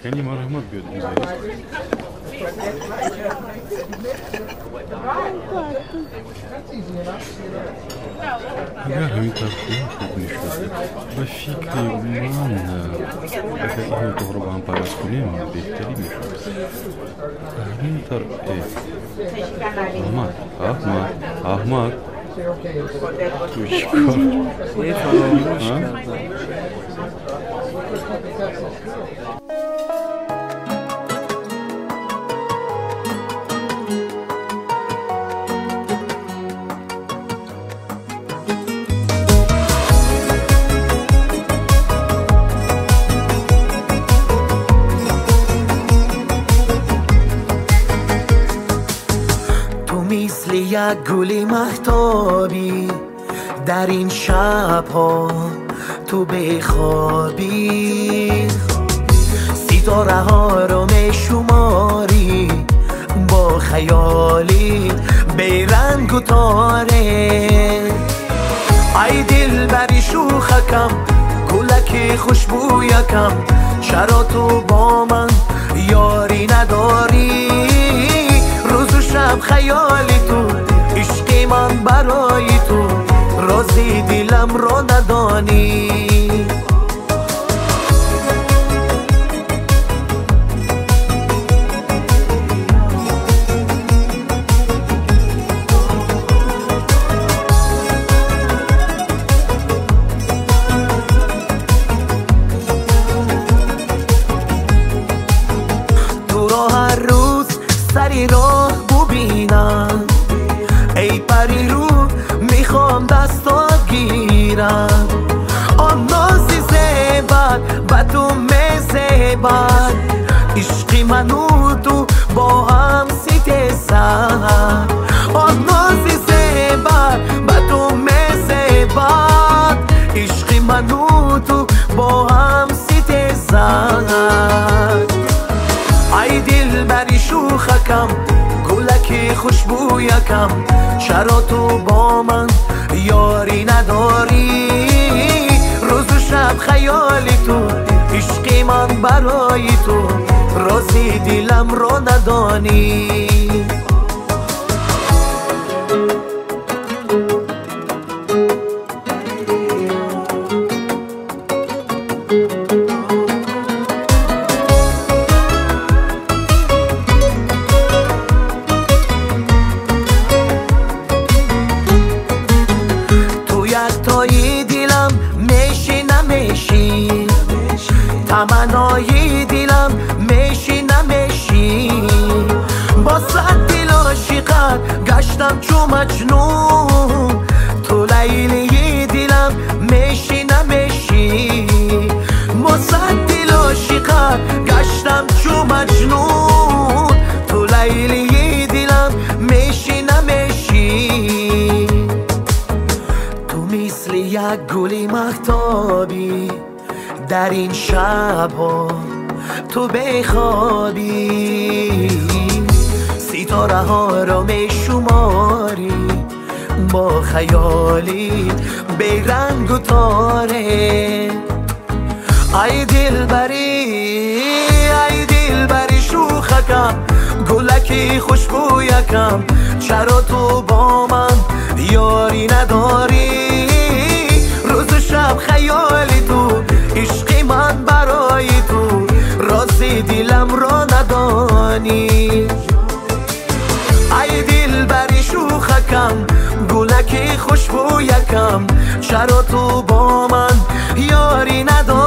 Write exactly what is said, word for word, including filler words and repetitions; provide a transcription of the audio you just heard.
یعنی ما رحمت بیاد میذاری اگر همین ترخیه خوب میشد و فکر من اگر این اتاق رو با هم پرس کنیم بهتری میشد همین ترخیه احمد احمد احمد تو چیکار یه فراموش کردم مثل یک گلی مهتابی در این شب ها تو بخوابی ستاره ها رو میشماری با خیالی بیرنگ و تاره ای دل بری شوخکم گلک خوشبویکم چرا تو با من یاری نداری روز و شب خیالی تو عشق من برای تو رازی دلم رو ندانی تو را هر روز سری راه ببینم ای پری رو میخوام دستات گیرم آن نازی زیبت و تو میزیبت عشقی من و تو با هم ستیزد آن نازی زیبت و تو میزیبت عشقی من و تو با هم ستیزد ای دل بری شوخکم گلک خوشبویکم چرا تو با من یاری نداری روز و شب خیالی تو عشق من برای تو رازی دلم رو ندانی تای دلم میشی نمیشی تمنای دلم میشی نمیشی با صد دل عاشقت گشتم چو مجنون تو لیلی دلم میشی نمیشی با صد دل عاشقت گشتم چو مجنون تو لیلی دلم میشی نمیشی مثل یک گلی مهتابی در این شب ها تو بخوابی ستاره ها را میشماری با خیالی بیرنگ و تاره ای دل بری ای دل بری شوخکم گلکی خوشبویکم چرا تو با من یاری نداری روز و شب خیالی تو عشق من برای تو رازی دلم را ندانی ای دل بری شوخکم گلک خوشبویکم چرا تو با من یاری نداری